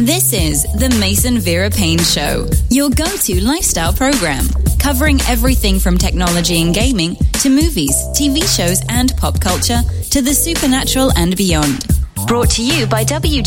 This is the Mason Vera Payne Show, your go-to lifestyle program, covering everything from technology and gaming to movies, TV shows and pop culture to the supernatural and beyond. Brought to you by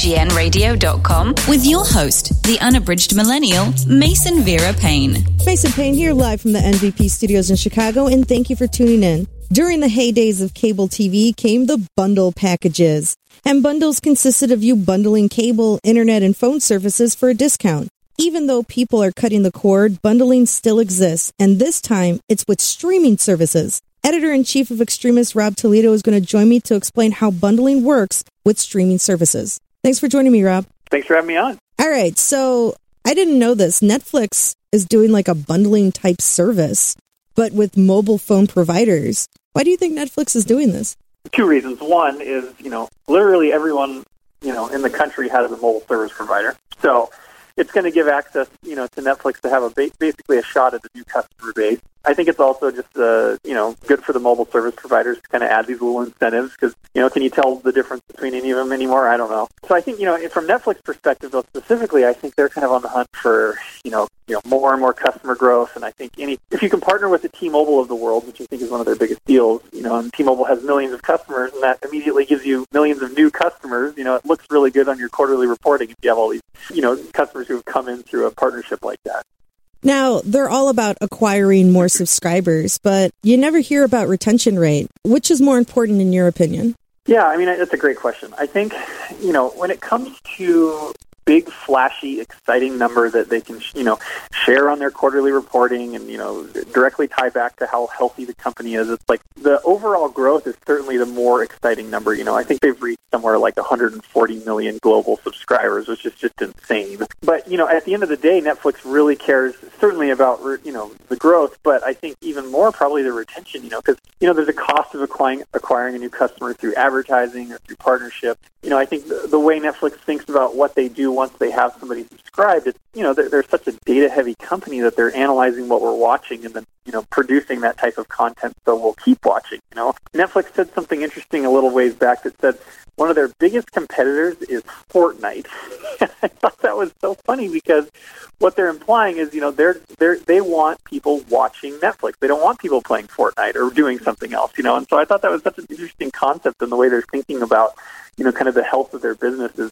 WGNradio.com with your host, the unabridged millennial, Mason Vera Payne. Mason Payne here live from the NVP studios in Chicago, and thank you for tuning in. During the heydays of cable TV came the bundle packages. And bundles consisted of you bundling cable, internet, and phone services for a discount. Even though people are cutting the cord, bundling still exists, and this time it's with streaming services. Editor-in-Chief of Extremist Rob Toledo is going to join me to explain how bundling works with streaming services. Thanks for joining me, Rob. Thanks for having me on. All right, so I didn't know this. Netflix is doing like a bundling type service, but with mobile phone providers. Why do you think Netflix is doing this? Two reasons. One is, literally everyone, in the country has a mobile service provider. So it's going to give access, to Netflix to have basically a shot at the new customer base. I think it's also just, good for the mobile service providers to kind of add these little incentives because, can you tell the difference between any of them anymore? I don't know. So I think, from Netflix perspective, though, specifically, I think they're kind of on the hunt for, more and more customer growth. And I think if you can partner with the T-Mobile of the world, which I think is one of their biggest deals, and T-Mobile has millions of customers, and that immediately gives you millions of new customers, it looks really good on your quarterly reporting if you have all these, customers who have come in through a partnership like that. Now, they're all about acquiring more subscribers, but you never hear about retention rate. Which is more important in your opinion? Yeah, that's a great question. I think, when it comes to big, flashy, exciting number that they can, share on their quarterly reporting and, directly tie back to how healthy the company is. It's like the overall growth is certainly the more exciting number. I think they've reached somewhere like 140 million global subscribers, which is just insane. But, at the end of the day, Netflix really cares certainly about, the growth, but I think even more probably the retention, because, there's a cost of acquiring a new customer through advertising or through partnership. I think the way Netflix thinks about what they do once they have somebody subscribed, it's, they're such a data-heavy company that they're analyzing what we're watching and then, producing that type of content so we'll keep watching, Netflix said something interesting a little ways back that said one of their biggest competitors is Fortnite. I thought that was so funny because what they're implying is, they want people watching Netflix. They don't want people playing Fortnite or doing something else, and so I thought that was such an interesting concept in the way they're thinking about, kind of the health of their businesses.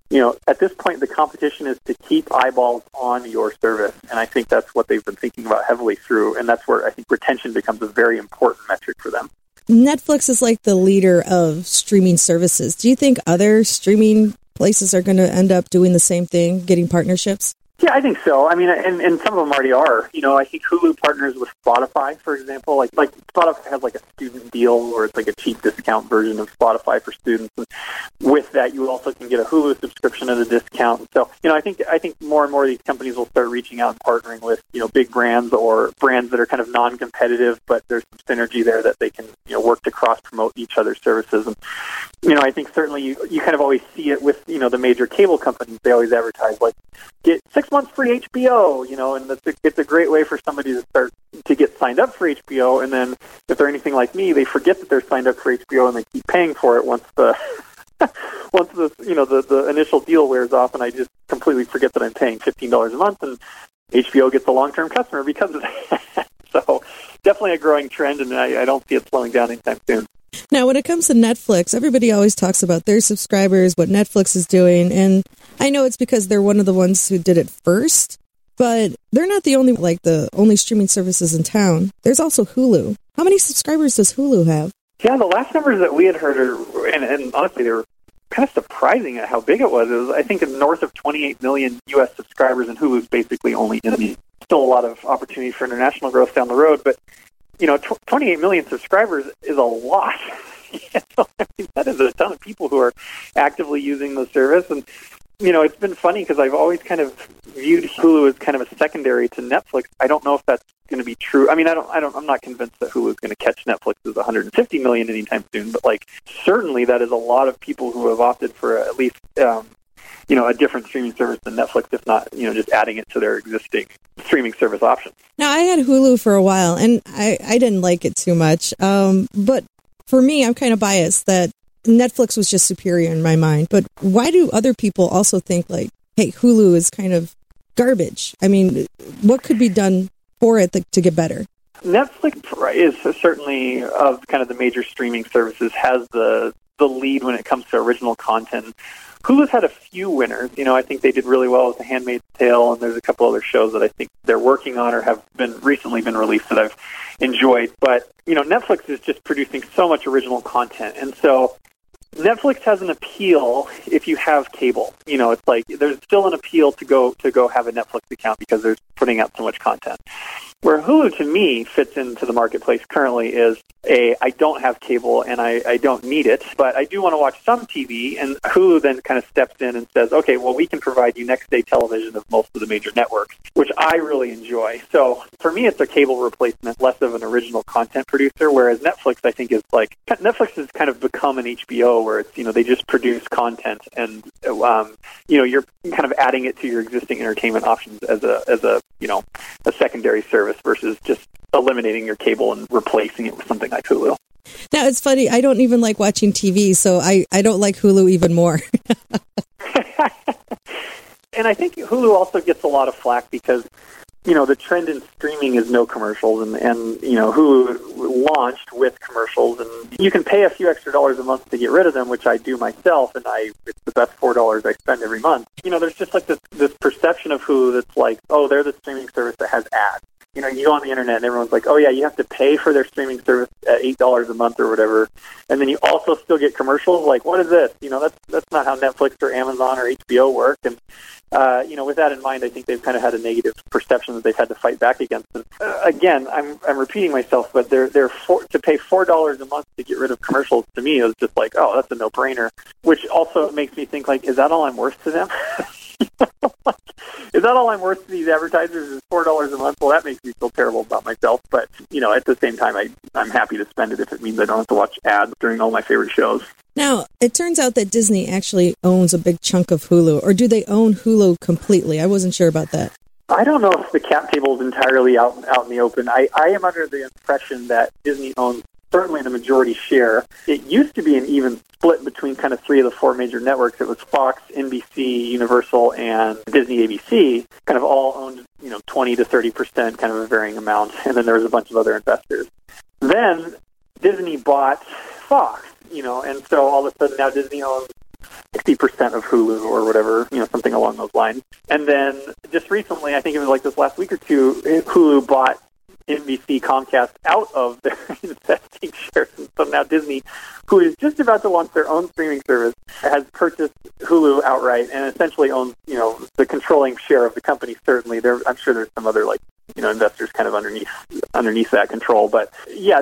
At this point, the competition is to keep eyeballs on your service, and I think that's what they've been thinking about heavily through, and that's where I think retention becomes a very important metric for them. Netflix is like the leader of streaming services. Do you think other streaming places are going to end up doing the same thing, getting partnerships? Yeah, I think so. And some of them already are. I think Hulu partners with Spotify, for example. Like Spotify has like a student deal where it's like a cheap discount version of Spotify for students. And with that, you also can get a Hulu subscription at a discount. So, I think more and more of these companies will start reaching out and partnering with, big brands or brands that are kind of non-competitive, but there's some synergy there that they can, work to cross-promote each other's services. And, I think certainly you kind of always see it with, the major cable companies. They always advertise, like, get 6 months free HBO, and it's a great way for somebody to start to get signed up for HBO. And then if they're anything like me, they forget that they're signed up for HBO and they keep paying for it once the the initial deal wears off, and I just completely forget that I'm paying $15 a month, and HBO gets a long-term customer because of that. So definitely a growing trend, and I don't see it slowing down anytime soon. Now, when it comes to Netflix, everybody always talks about their subscribers, what Netflix is doing, and I know it's because they're one of the ones who did it first, but they're not the only streaming services in town. There's also Hulu. How many subscribers does Hulu have? Yeah, the last numbers that we had heard and honestly, they were kind of surprising at how big it was. It was, I think, north of 28 million U.S. subscribers, and Hulu's basically only in the still a lot of opportunity for international growth down the road, but 28 million subscribers is a lot. That is a ton of people who are actively using the service. And, it's been funny because I've always kind of viewed Hulu as kind of a secondary to Netflix. I don't know if that's going to be true. I'm not convinced that Hulu is going to catch Netflix's 150 million anytime soon, but certainly that is a lot of people who have opted for at least, a different streaming service than Netflix, if not, just adding it to their existing streaming service options. Now, I had Hulu for a while, and I didn't like it too much. But for me, I'm kind of biased that Netflix was just superior in my mind. But why do other people also think hey, Hulu is kind of garbage. I mean, what could be done for it to get better? Netflix is certainly, of kind of the major streaming services, has the lead when it comes to original content. Hulu's had a few winners. I think they did really well with The Handmaid's Tale, and there's a couple other shows that I think they're working on or have recently been released that I've enjoyed. But, Netflix is just producing so much original content. And so Netflix has an appeal if you have cable. It's like there's still an appeal to go have a Netflix account because they're putting out so much content. Where Hulu, to me, fits into the marketplace currently is I don't have cable and I don't need it, but I do want to watch some TV, and Hulu then kind of steps in and says, okay, well, we can provide you next day television of most of the major networks, which I really enjoy. So for me, it's a cable replacement, less of an original content producer, whereas Netflix, I think, is like, Netflix has kind of become an HBO where it's, they just produce content and, you're kind of adding it to your existing entertainment options as a secondary service versus just eliminating your cable and replacing it with something like Hulu. Now, it's funny. I don't even like watching TV, so I don't like Hulu even more. And I think Hulu also gets a lot of flack because, the trend in streaming is no commercials, and Hulu launched with commercials, and you can pay a few extra dollars a month to get rid of them, which I do myself, and it's the best $4 I spend every month. There's just like this perception of Hulu that's like, oh, they're the streaming service that has ads. You go on the internet and everyone's like, oh yeah, you have to pay for their streaming service at $8 a month or whatever, and then you also still get commercials. Like, what is this? That's not how Netflix or Amazon or HBO work. And with that in mind, I think they've kind of had a negative perception that they've had to fight back against. And, again, I'm repeating myself, but to pay $4 a month to get rid of commercials, to me is just like, oh, that's a no-brainer. Which also makes me think, like, is that all I'm worth to them? Is that all I'm worth to these advertisers is $4 a month? Well, that makes me feel terrible about myself. But, at the same time, I'm happy to spend it if it means I don't have to watch ads during all my favorite shows. Now, it turns out that Disney actually owns a big chunk of Hulu. Or do they own Hulu completely? I wasn't sure about that. I don't know if the cap table is entirely out in the open. I am under the impression that Disney owns certainly the majority share. It used to be an even split between kind of three of the four major networks. It was Fox, NBC, Universal, and Disney ABC, kind of all owned, 20 to 30%, kind of a varying amount. And then there was a bunch of other investors. Then Disney bought Fox, and so all of a sudden now Disney owns 60% of Hulu or whatever, something along those lines. And then just recently, I think it was like this last week or two, Hulu bought NBC Comcast out of their investing shares. And so now Disney, who is just about to launch their own streaming service, has purchased Hulu outright and essentially owns, the controlling share of the company. Certainly, I'm sure there's some other investors kind of underneath that control. But yeah,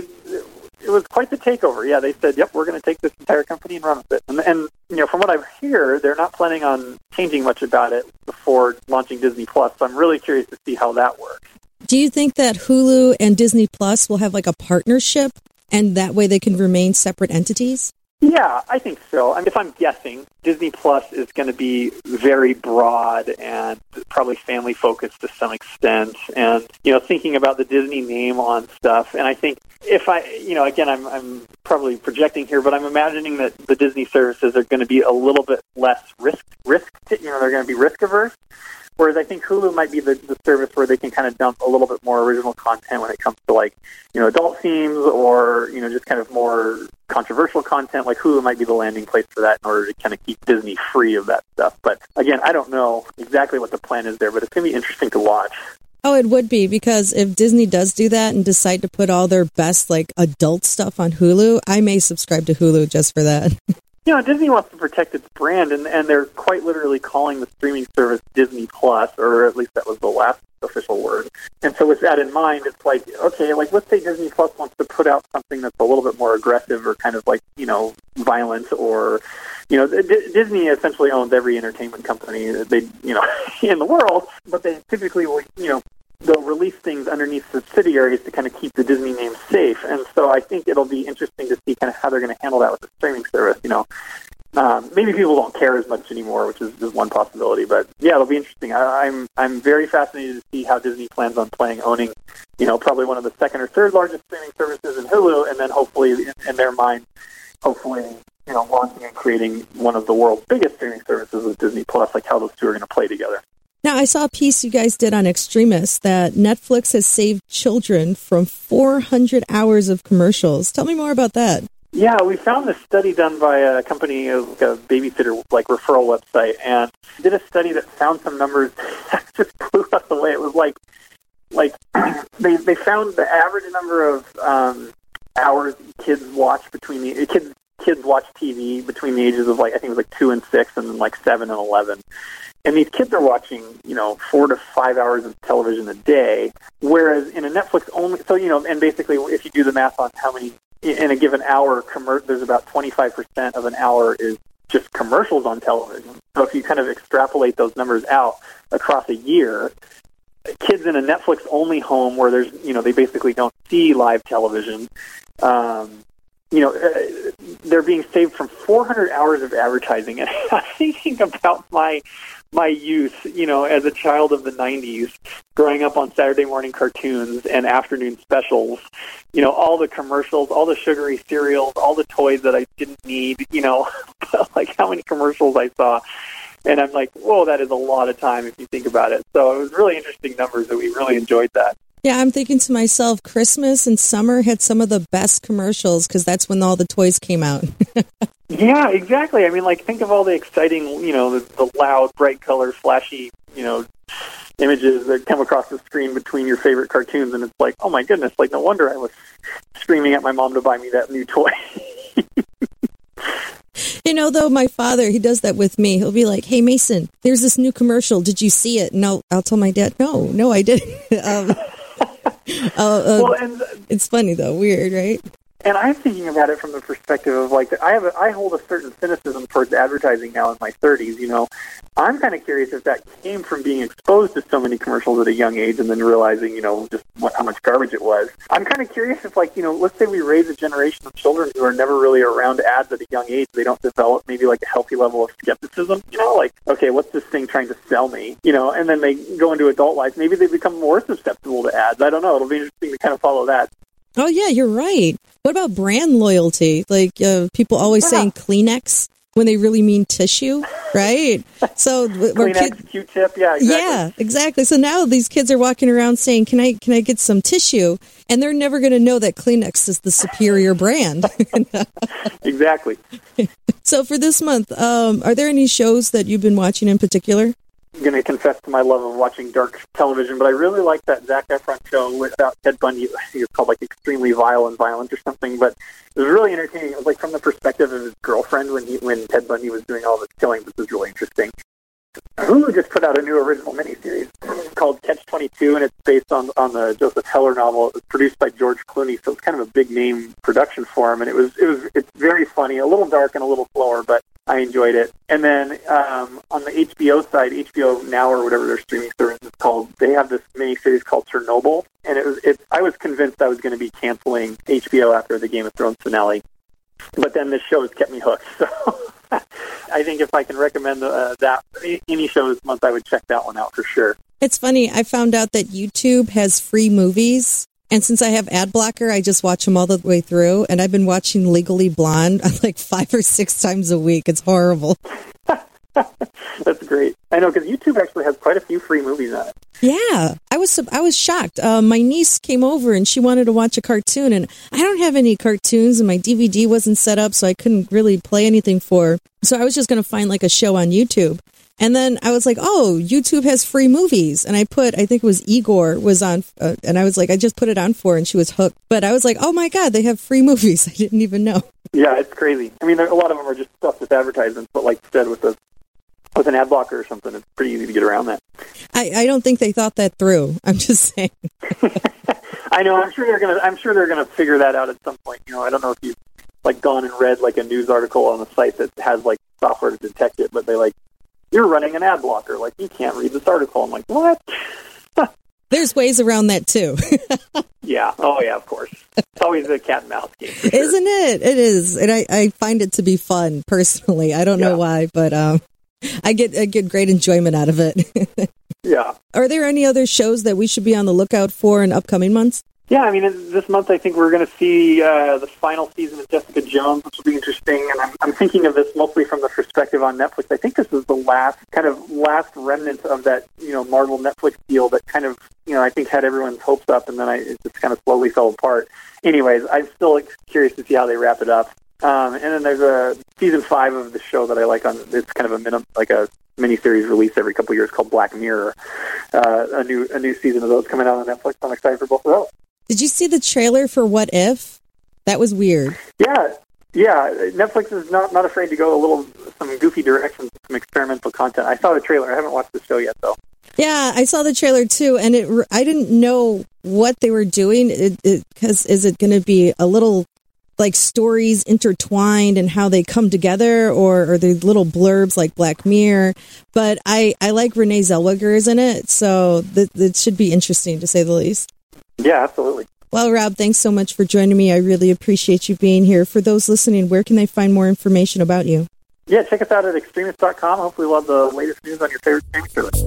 it was quite the takeover. Yeah, they said, yep, we're going to take this entire company and run with it. And from what I hear, they're not planning on changing much about it before launching Disney Plus. So I'm really curious to see how that works. Do you think that Hulu and Disney Plus will have like a partnership and that way they can remain separate entities? Yeah, I think so. If I'm guessing, Disney Plus is going to be very broad and probably family-focused to some extent. And, thinking about the Disney name on stuff. And I think again, I'm probably projecting here, but I'm imagining that the Disney services are going to be a little bit less risk. They're going to be risk-averse. Whereas I think Hulu might be the service where they can kind of dump a little bit more original content when it comes to adult themes or, just kind of more controversial content. Like Hulu might be the landing place for that in order to kind of keep Disney free of that stuff. But again, I don't know exactly what the plan is there, but it's going to be interesting to watch. Oh, it would be, because if Disney does do that and decide to put all their best adult stuff on Hulu, I may subscribe to Hulu just for that. Disney wants to protect its brand, and they're quite literally calling the streaming service Disney Plus, or at least that was the last official word. And so with that in mind, it's like, okay, let's say Disney Plus wants to put out something that's a little bit more aggressive or kind of violent or, Disney essentially owns every entertainment company that they, in the world, but they typically will, they'll release things underneath subsidiaries to kind of keep the Disney name safe. And so I think it'll be interesting to see kind of how they're going to handle that with the streaming service. Maybe people don't care as much anymore, which is one possibility. But yeah, it'll be interesting. I'm very fascinated to see how Disney plans on owning, probably one of the second or third largest streaming services in Hulu, and then hopefully, in their mind, launching and creating one of the world's biggest streaming services with Disney Plus, like how those two are going to play together. Now, I saw a piece you guys did on Extremis that Netflix has saved children from 400 hours of commercials. Tell me more about that. Yeah, we found this study done by a company, a babysitter referral website, and did a study that found some numbers that just blew us away. It was like they found the average number of hours kids watch kids watch TV between the ages of I think it was 2 and 6, and then 7 and 11. And these kids are watching, 4 to 5 hours of television a day, whereas in a Netflix only, and basically if you do the math on how many, in a given hour, there's about 25% of an hour is just commercials on television. So if you kind of extrapolate those numbers out across a year, kids in a Netflix only home where there's, they basically don't see live television, they're being saved from 400 hours of advertising. And I'm thinking about my youth, as a child of the 90s, growing up on Saturday morning cartoons and afternoon specials, all the commercials, all the sugary cereals, all the toys that I didn't need, how many commercials I saw. And I'm like, whoa, that is a lot of time if you think about it. So it was really interesting numbers, and we really enjoyed that. Yeah, I'm thinking to myself, Christmas and summer had some of the best commercials because that's when all the toys came out. Yeah, exactly. I mean, think of all the exciting, the loud, bright color, flashy, images that come across the screen between your favorite cartoons, and it's like, oh my goodness, no wonder I was screaming at my mom to buy me that new toy. Though my father, he does that with me. He'll be like, hey, Mason, there's this new commercial. Did you see it? No, I'll tell my dad, no, I didn't. It's funny, though. Weird, right? And I'm thinking about it from the perspective of, I hold a certain cynicism towards advertising now in my 30s, I'm kind of curious if that came from being exposed to so many commercials at a young age and then realizing, just how much garbage it was. I'm kind of curious if, let's say we raise a generation of children who are never really around ads at a young age. They don't develop maybe a healthy level of skepticism, okay, what's this thing trying to sell me? And then they go into adult life. Maybe they become more susceptible to ads. I don't know. It'll be interesting to kind of follow that. Oh, yeah, you're right. What about brand loyalty? People always saying Kleenex when they really mean tissue, right? So Kleenex, Q-tip, yeah, exactly. Yeah, exactly. So now these kids are walking around saying, can I get some tissue? And they're never going to know that Kleenex is the superior brand. Exactly. So for this month, are there any shows that you've been watching in particular? I'm going to confess to my love of watching dark television, but I really like that Zac Efron show about Ted Bundy. I think it's called Extremely Vile and Violent or something, but it was really entertaining. It was from the perspective of his girlfriend when Ted Bundy was doing all this killing, which was really interesting. Hulu just put out a new original miniseries called Catch-22, and it's based on the Joseph Heller novel. It was produced by George Clooney, so it's kind of a big name production for him, and it's very funny, a little dark and a little slower, but I enjoyed it. And then on the HBO side, HBO Now or whatever their streaming service is called, they have this miniseries called Chernobyl, and I was convinced I was going to be canceling HBO after the Game of Thrones finale, but then this show has kept me hooked. So I think if I can recommend any show this month, I would check that one out for sure. It's funny. I found out that YouTube has free movies. And since I have ad blocker, I just watch them all the way through. And I've been watching Legally Blonde 5 or 6 times a week. It's horrible. That's great. I know, because YouTube actually has quite a few free movies on it. Yeah, I was shocked. My niece came over and she wanted to watch a cartoon, and I don't have any cartoons, and my DVD wasn't set up, so I couldn't really play anything for her. So I was just going to find a show on YouTube. And then I was like, oh, YouTube has free movies. And I think it was Igor was on, and I was like, I just put it on for her, and she was hooked. But I was like, oh my God, they have free movies. I didn't even know. Yeah, it's crazy. I mean, a lot of them are just stuff with advertisements, but instead with an ad blocker or something, it's pretty easy to get around that. I don't think they thought that through. I'm just saying. I know. I'm sure they're gonna figure that out at some point. I don't know if you've gone and read a news article on a site that has software to detect it, but they you're running an ad blocker. You can't read this article. I'm like, what? There's ways around that too. Yeah. Oh yeah. Of course. It's always a cat and mouse game. For sure. Isn't it? It is, and I find it to be fun personally. I don't know why, but I get great enjoyment out of it. Yeah. Are there any other shows that we should be on the lookout for in upcoming months? Yeah, I mean, this month I think we're going to see the final season of Jessica Jones, which will be interesting. And I'm thinking of this mostly from the perspective on Netflix. I think this is the last remnant of that, Marvel Netflix deal that kind of, I think had everyone's hopes up, and then it just kind of slowly fell apart. Anyways, I'm still curious to see how they wrap it up. And then there's a season 5 of the show that I like it's kind of a miniseries released every couple of years called Black Mirror. A new season of those coming out on Netflix. I'm excited for both of those. Did you see the trailer for What If? That was weird. Yeah. Netflix is not afraid to go some goofy directions, some experimental content. I saw the trailer. I haven't watched the show yet, though. Yeah, I saw the trailer too, and I didn't know what they were doing. Because is it going to be a little like stories intertwined and how they come together, or are they little blurbs like Black Mirror? But I like Renee Zellweger is in it, so that should be interesting to say the least. Yeah, absolutely. Well, Rob, thanks so much for joining me. I really appreciate you being here. For those listening, where can they find more information about you? Yeah, check us out at extremist.com. Hopefully we'll have the latest news on your favorite streaming service.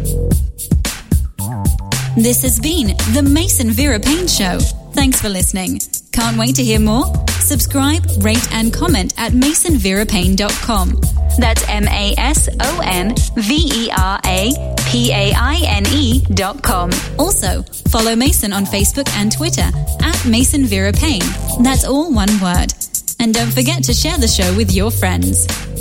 This has been The Mason Vera Payne Show. Thanks for listening. Can't wait to hear more? Subscribe, rate, and comment at masonverapayne.com. That's MasonVeraPaine.com. Also, follow Mason on Facebook and Twitter at Mason Vera Payne. That's all one word. And don't forget to share the show with your friends.